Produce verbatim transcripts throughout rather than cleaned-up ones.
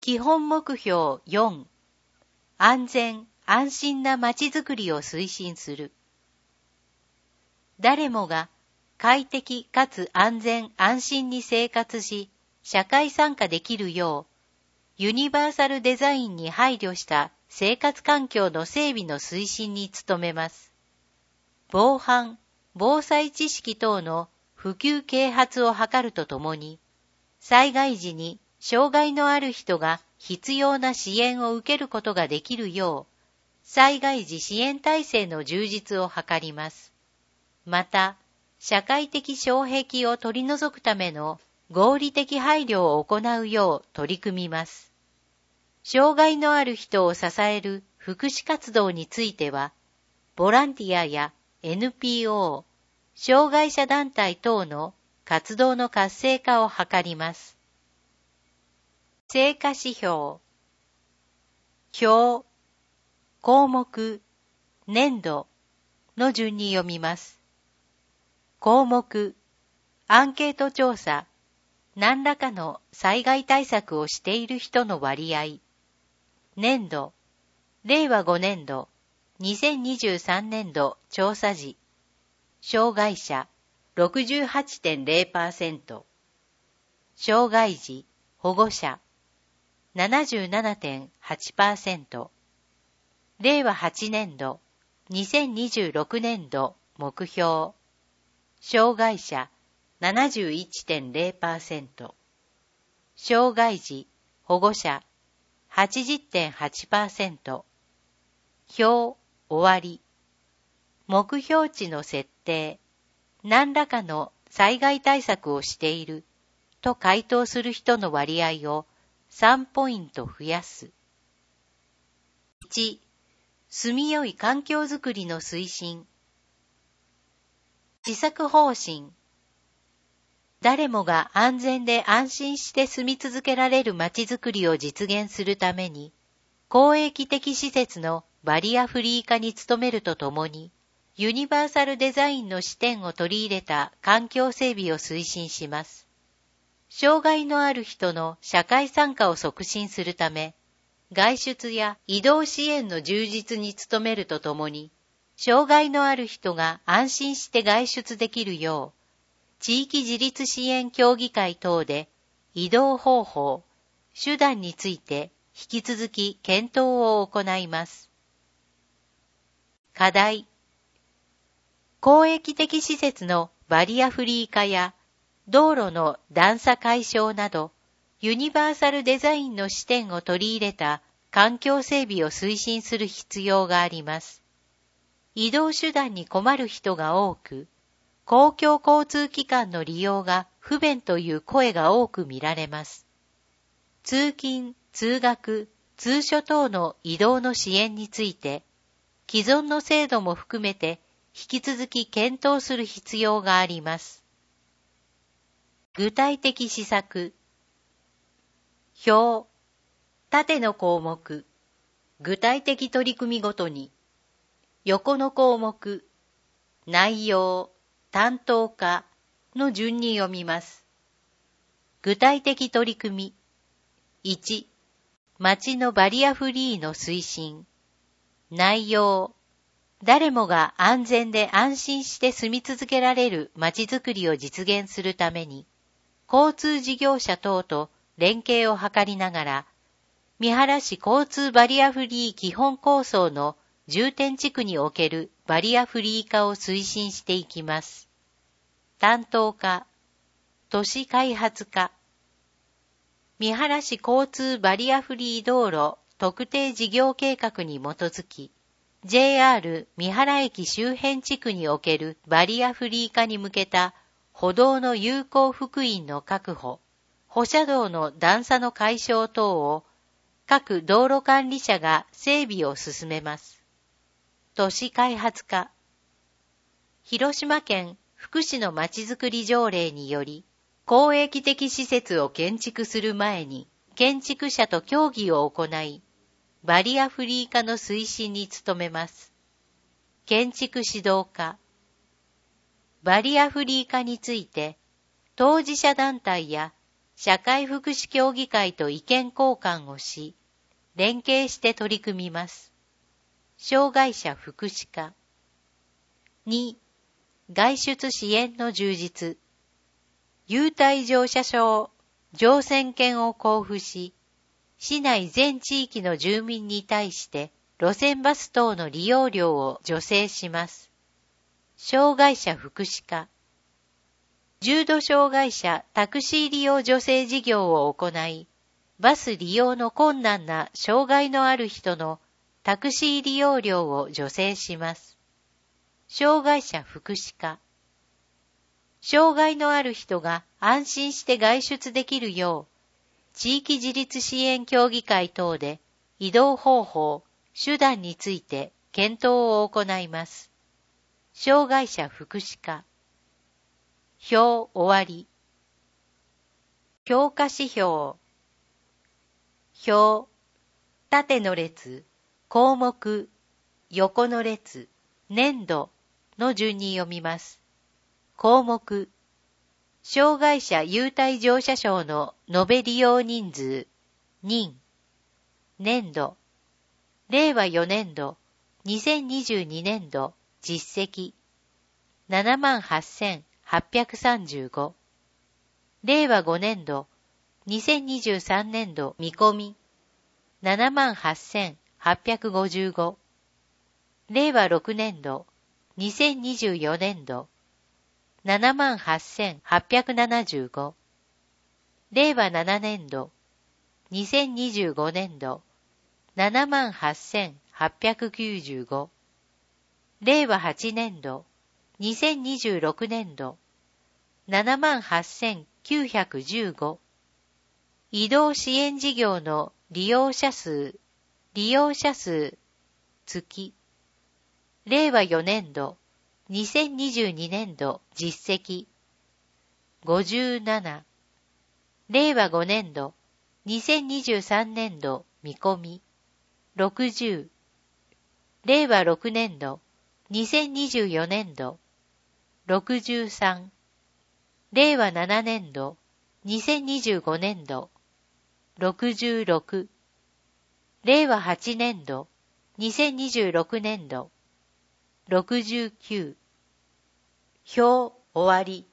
基本目標よん、安全・安心なまちづくりを推進する。誰もが快適かつ安全・安心に生活し、社会参加できるよう、ユニバーサルデザインに配慮した生活環境の整備の推進に努めます。防犯・防災知識等の普及啓発を図るとともに、災害時に障害のある人が必要な支援を受けることができるよう、災害時支援体制の充実を図ります。また、社会的障壁を取り除くための合理的配慮を行うよう取り組みます。障害のある人を支える福祉活動については、ボランティアや エヌピーオー、障害者団体等の活動の活性化を図ります。成果指標。表、項目、年度の順に読みます。項目、アンケート調査、何らかの災害対策をしている人の割合。年度、れいわごねんど、にせんにじゅうさんねんど調査時。障害者 ろくじゅうはちてんれいパーセント。障害児、保護者 ななじゅうななてんはちパーセント。れいわはちねんど、にせんにじゅうろくねんど目標。障害者 ななじゅういってんれいパーセント。障害児、保護者 はちじゅってんはちパーセント。表、終わり。目標値の設定。何らかの災害対策をしていると回答する人の割合をさんポイント増やす。いち、住みよい環境づくりの推進。施策方針。誰もが安全で安心して住み続けられるまちづくりを実現するために、公益的施設のバリアフリー化に努めるとともに、ユニバーサルデザインの視点を取り入れた環境整備を推進します。障害のある人の社会参加を促進するため、外出や移動支援の充実に努めるとともに、障害のある人が安心して外出できるよう、地域自立支援協議会等で移動方法、手段について引き続き検討を行います。課題。公益的施設のバリアフリー化や道路の段差解消など、ユニバーサルデザインの視点を取り入れた環境整備を推進する必要があります。移動手段に困る人が多く、公共交通機関の利用が不便という声が多く見られます。通勤、通学、通所等の移動の支援について、既存の制度も含めて引き続き検討する必要があります。具体的施策。表、縦の項目、具体的取り組みごとに、横の項目、内容、担当課の順に読みます。具体的取り組み。いち、街のバリアフリーの推進。内容。誰もが安全で安心して住み続けられる街づくりを実現するために、交通事業者等と連携を図りながら、三原市交通バリアフリー基本構想の重点地区におけるバリアフリー化を推進していきます。担当課、都市開発課。三原市交通バリアフリー道路特定事業計画に基づき、ジェイアール 三原駅周辺地区におけるバリアフリー化に向けた歩道の有効幅員の確保、歩車道の段差の解消等を各道路管理者が整備を進めます。都市開発課。広島県福祉のまちづくり条例により、公益的施設を建築する前に建築者と協議を行い、バリアフリー化の推進に努めます。建築指導課。バリアフリー化について、当事者団体や社会福祉協議会と意見交換をし、連携して取り組みます。障害者福祉課。に、外出支援の充実。優待乗車証、乗船券を交付し、市内全地域の住民に対して路線バス等の利用料を助成します。障害者福祉課。重度障害者タクシー利用助成事業を行い、バス利用の困難な障害のある人のタクシー利用料を助成します。障害者福祉課。障害のある人が安心して外出できるよう、地域自立支援協議会等で移動方法、手段について検討を行います。障害者福祉課。表終わり。評価指標。表、縦の列、項目、横の列、年度の順に読みます。項目、障害者優待乗車証の延べ利用人数、人、年度、れいわよねんど、にせんにじゅうにねんど、実績、ななまんはっせんはっぴゃくさんじゅうご、れいわごねんど、にせんにじゅうさんねんど見込み、ななまんはっせんはっぴゃくごじゅうご、れいわろくねんど、にせんにじゅうよねんど、ななまんはっせんはっぴゃくななじゅうご、れいわななねんど、にせんにじゅうごねんど、ななまんはっせんはっぴゃくきゅうじゅうご、れいわはちねんど、にせんにじゅうろくねんど、ななまんはっせんきゅうひゃくじゅうご、移動支援事業の利用者数、利用者数、月、れいわよねんど、にせんにじゅうにねんど実績、ごじゅうなな、れいわごねんど、にせんにじゅうさんねんど見込み、ろくじゅう、れいわろくねんど、にせんにじゅうよねんど、ろくじゅうさん、れいわななねんど、にせんにじゅうごねんど、ろくじゅうろく、れいわはちねんど、にせんにじゅうろくねんど、ろくじゅうきゅう、表終わり。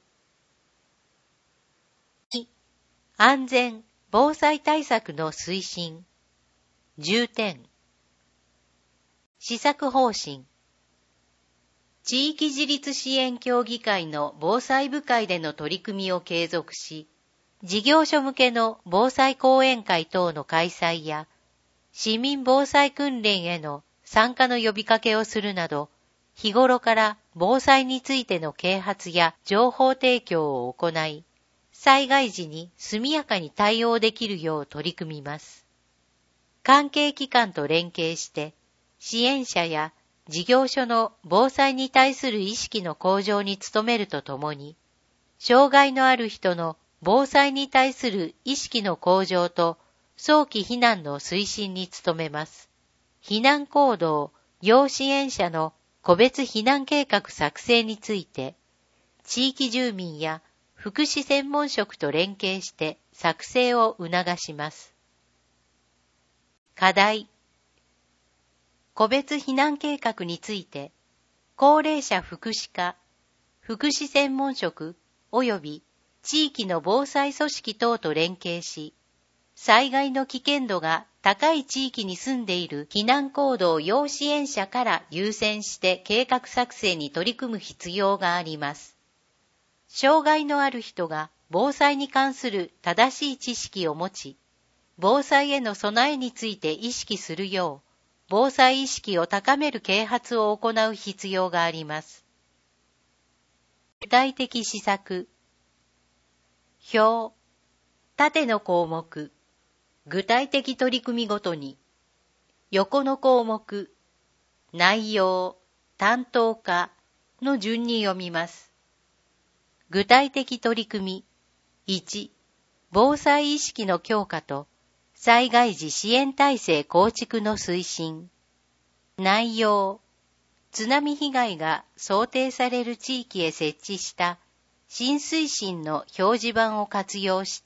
に、安全・防災対策の推進。重点。施策方針。地域自立支援協議会の防災部会での取り組みを継続し、事業所向けの防災講演会等の開催や、市民防災訓練への参加の呼びかけをするなど、日頃から防災についての啓発や情報提供を行い、災害時に速やかに対応できるよう取り組みます。関係機関と連携して、支援者や事業所の防災に対する意識の向上に努めるとともに、障害のある人の防災に対する意識の向上と早期避難の推進に努めます。避難行動、要支援者の個別避難計画作成について、地域住民や福祉専門職と連携して作成を促します。課題。個別避難計画について、高齢者福祉課、福祉専門職及び地域の防災組織等と連携し、災害の危険度が高い地域に住んでいる避難行動要支援者から優先して計画作成に取り組む必要があります。障害のある人が防災に関する正しい知識を持ち、防災への備えについて意識するよう、防災意識を高める啓発を行う必要があります。具体的施策。表、縦の項目、具体的取り組みごとに、横の項目、内容、担当課の順に読みます。具体的取り組み、いち、防災意識の強化と災害時支援体制構築の推進。内容、津波被害が想定される地域へ設置した浸水深の表示板を活用して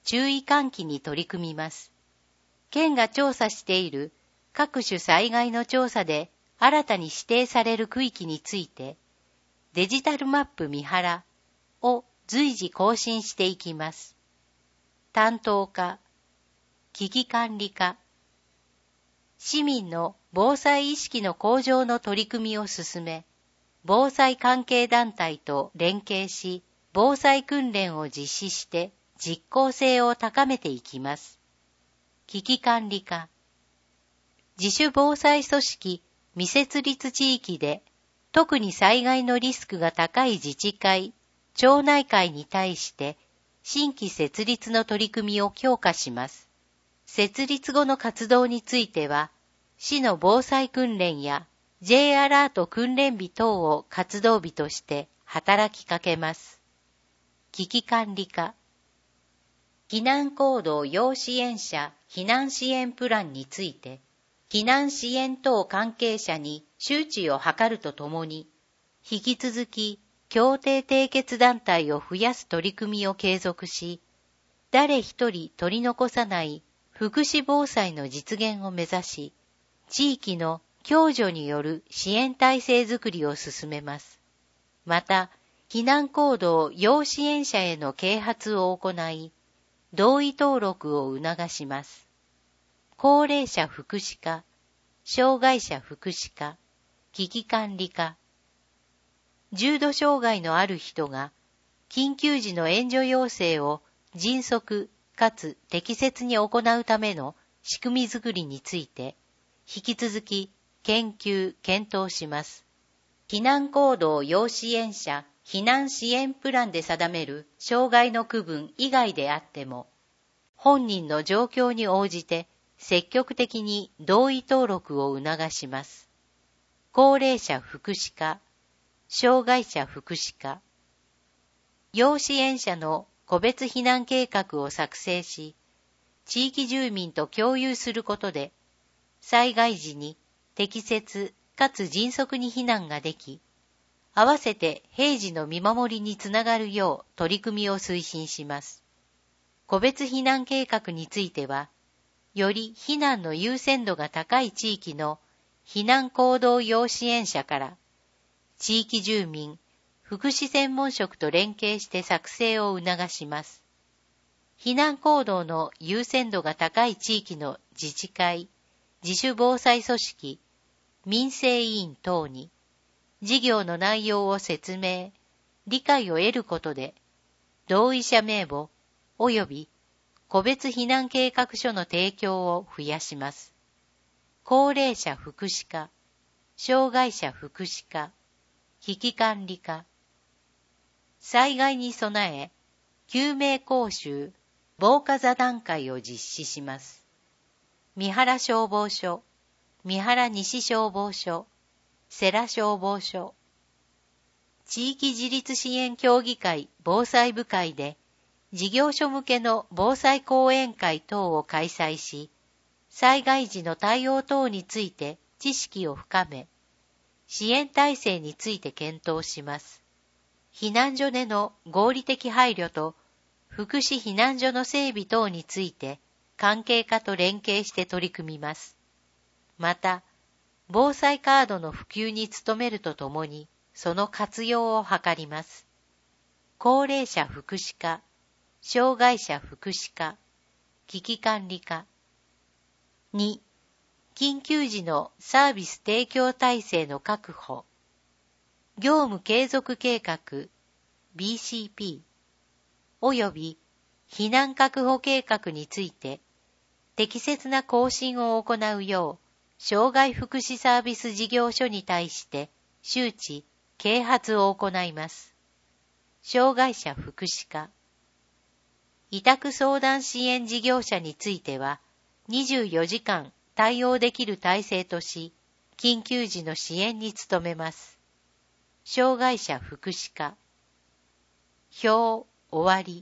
注意喚起に取り組みます。県が調査している各種災害の調査で新たに指定される区域について、デジタルマップみはらを随時更新していきます。担当課、危機管理課、市民の防災意識の向上の取り組みを進め、防災関係団体と連携し、防災訓練を実施して実効性を高めていきます。危機管理課、自主防災組織未設立地域で、特に災害のリスクが高い自治会、町内会に対して、新規設立の取り組みを強化します。設立後の活動については、市の防災訓練や J アラート訓練日等を活動日として働きかけます。危機管理課、避難行動要支援者避難支援プランについて、避難支援等関係者に周知を図るとともに、引き続き協定締結団体を増やす取り組みを継続し、誰一人取り残さない福祉防災の実現を目指し、地域の共助による支援体制づくりを進めます。また、避難行動要支援者への啓発を行い、同意登録を促します。高齢者福祉課、障害者福祉課、危機管理課。重度障害のある人が、緊急時の援助要請を迅速かつ適切に行うための仕組みづくりについて、引き続き研究・検討します。避難行動要支援者避難支援プランで定める障害の区分以外であっても、本人の状況に応じて積極的に同意登録を促します。高齢者福祉課、障害者福祉課、要支援者の個別避難計画を作成し、地域住民と共有することで、災害時に適切かつ迅速に避難ができ、合わせて平時の見守りにつながるよう取り組みを推進します。個別避難計画については、より避難の優先度が高い地域の避難行動要支援者から、地域住民、福祉専門職と連携して作成を促します。避難行動の優先度が高い地域の自治会、自主防災組織、民生委員等に、事業の内容を説明、理解を得ることで、同意者名簿及び個別避難計画書の提供を増やします。高齢者福祉課、障害者福祉課、危機管理課。災害に備え、救命講習、防火座談会を実施します。三原消防署、三原西消防署、世羅消防署。地域自立支援協議会防災部会で、事業所向けの防災講演会等を開催し、災害時の対応等について知識を深め、支援体制について検討します。避難所での合理的配慮と福祉避難所の整備等について関係課と連携して取り組みます。また、防災カードの普及に努めるとともに、その活用を図ります。高齢者福祉課、障害者福祉課、危機管理課。に、緊急時のサービス提供体制の確保。業務継続計画 ビーシーピー および避難確保計画について適切な更新を行うよう障害福祉サービス事業所に対して周知、啓発を行います。障害者福祉課。委託相談支援事業者についてはにじゅうよじかん対応できる体制とし、緊急時の支援に努めます。障害者福祉課。表終わり。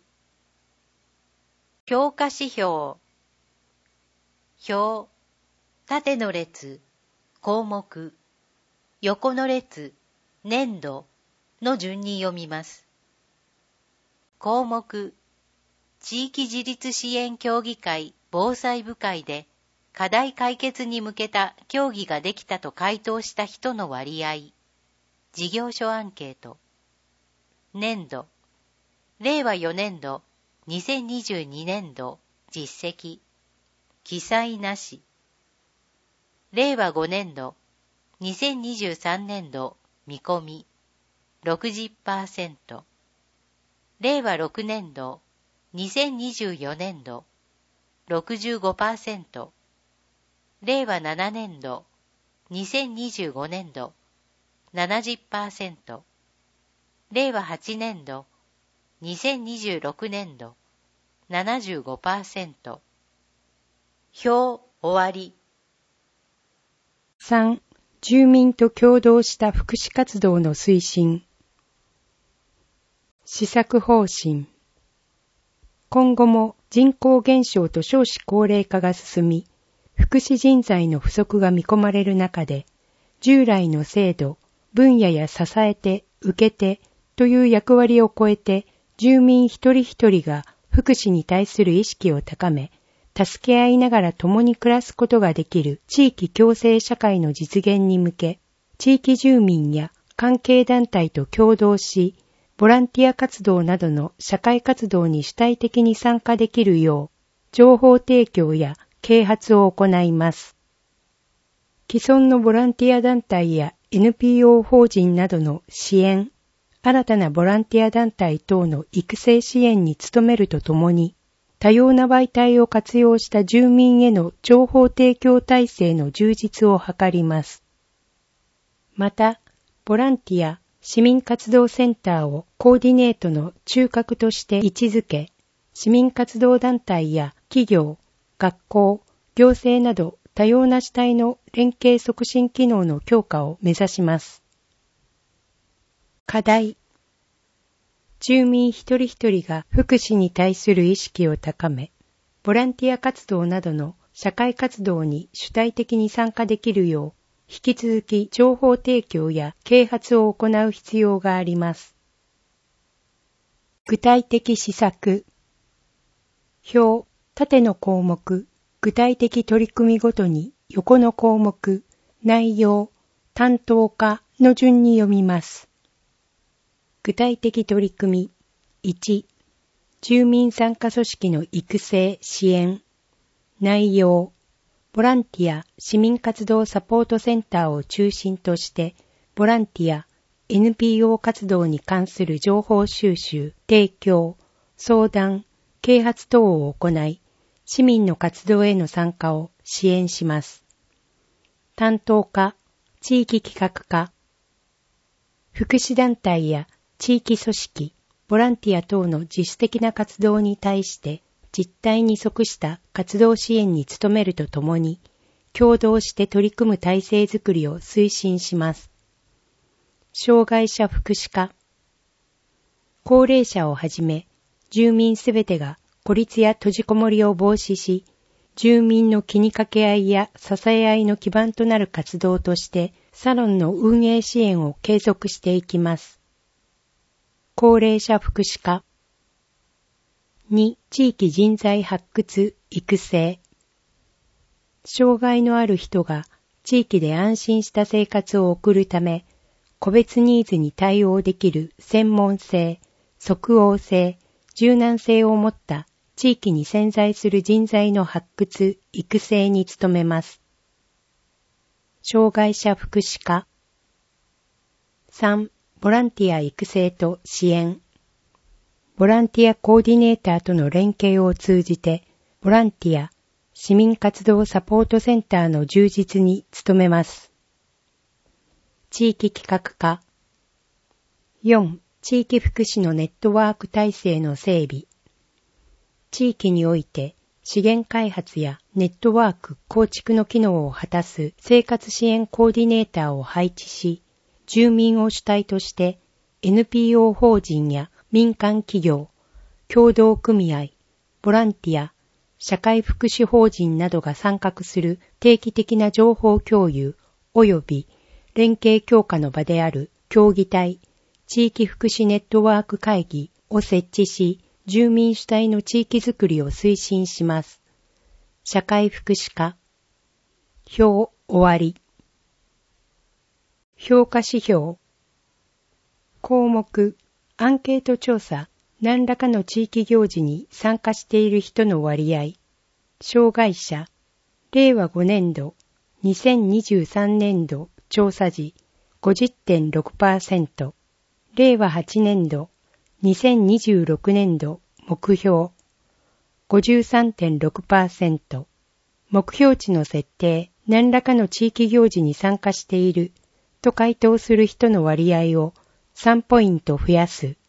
評価指標。表、縦の列、項目、横の列、年度の順に読みます。項目、 地域自立支援協議会防災部会で課題解決に向けた協議ができたと回答した人の割合。事業所アンケート。年度。れいわよねんど、にせんにじゅうにねんど、実績。記載なし。れいわごねんど、にせんにじゅうさんねんど、見込み。ろくじゅっパーセント。れいわろくねんど、にせんにじゅうよねんど、ろくじゅうごパーセント。れいわななねんど、にせんにじゅうごねんど、ななじゅっパーセント。れいわはちねんど、にせんにじゅうろくねんど、ななじゅうごパーセント。表終わり。 さん. 住民と協働した福祉活動の推進。施策方針。今後も人口減少と少子高齢化が進み、福祉人材の不足が見込まれる中で、従来の制度、分野や支えて、受けてという役割を超えて、住民一人一人が福祉に対する意識を高め、助け合いながら共に暮らすことができる地域共生社会の実現に向け、地域住民や関係団体と協働し、ボランティア活動などの社会活動に主体的に参加できるよう、情報提供や啓発を行います。既存のボランティア団体や エヌピーオー 法人などの支援、新たなボランティア団体等の育成支援に努めるとともに、多様な媒体を活用した住民への情報提供体制の充実を図ります。また、ボランティア、市民活動センターをコーディネートの中核として位置づけ、市民活動団体や企業、学校、行政など多様な主体の連携促進機能の強化を目指します。課題。住民一人一人が福祉に対する意識を高め、ボランティア活動などの社会活動に主体的に参加できるよう、引き続き情報提供や啓発を行う必要があります。具体的施策。表、縦の項目、具体的取り組みごとに横の項目、内容、担当課の順に読みます。具体的取り組み。いち. 住民参加組織の育成・支援。内容。ボランティア・市民活動サポートセンターを中心として、ボランティア、エヌピーオー 活動に関する情報収集、提供、相談、啓発等を行い、市民の活動への参加を支援します。担当課、地域企画課。福祉団体や地域組織、ボランティア等の自主的な活動に対して実態に即した活動支援に努めるとともに、共同して取り組む体制づくりを推進します。障害者福祉課。高齢者をはじめ、住民すべてが孤立や閉じこもりを防止し、住民の気にかけ合いや支え合いの基盤となる活動として、サロンの運営支援を継続していきます。高齢者福祉課。に. 地域人材発掘・育成。障害のある人が地域で安心した生活を送るため、個別ニーズに対応できる専門性、即応性、柔軟性を持った地域に潜在する人材の発掘・育成に努めます。障害者福祉課。さん. ボランティア育成と支援。ボランティアコーディネーターとの連携を通じて、ボランティア、市民活動サポートセンターの充実に努めます。地域企画課。よん. 地域福祉のネットワーク体制の整備。地域において資源開発やネットワーク構築の機能を果たす生活支援コーディネーターを配置し、住民を主体として エヌピーオー 法人や民間企業、協同組合、ボランティア、社会福祉法人などが参画する定期的な情報共有及び連携強化の場である協議体、地域福祉ネットワーク会議を設置し、 住民主体の地域づくりを推進します。社会福祉課。表終わり。評価指標。項目、アンケート調査、何らかの地域行事に参加している人の割合。障害者。れいわごねんど、にせんにじゅうさんねんど調査時 ごじゅってんろくパーセント。れいわはちねんど、にせんにじゅうろくねんど目標 ごじゅうさんてんろくパーセント。目標値の設定、何らかの地域行事に参加していると回答する人の割合をさんポイント増やす。